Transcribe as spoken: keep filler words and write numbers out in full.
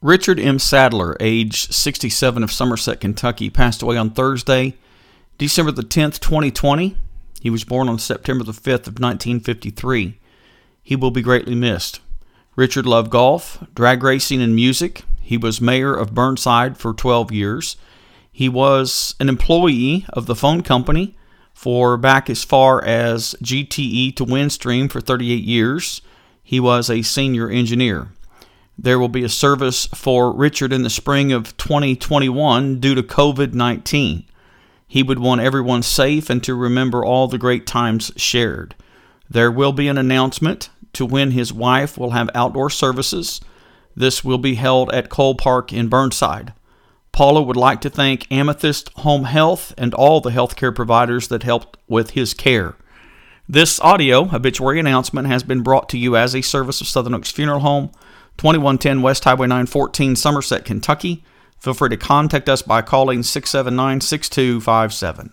Richard M. Sadler, age sixty-seven, of Somerset, Kentucky, passed away on Thursday, December the tenth, twenty twenty. He was born on September the fifth of nineteen fifty-three. He will be greatly missed. Richard loved golf, drag racing, and music. He was mayor of Burnside for twelve years. He was an employee of the phone company for back as far as G T E to Windstream for thirty-eight years. He was a senior engineer. There will be a service for Richard in the spring of twenty twenty-one due to covid nineteen. He would want everyone safe and to remember all the great times shared. There will be an announcement to when his wife will have outdoor services. This will be held at Cole Park in Burnside. Paula would like to thank Amethyst Home Health and all the healthcare providers that helped with his care. This audio obituary announcement has been brought to you as a service of Southern Oaks Funeral Home, twenty-one ten West Highway nine fourteen, Somerset, Kentucky. Feel free to contact us by calling six seven nine, six two five seven.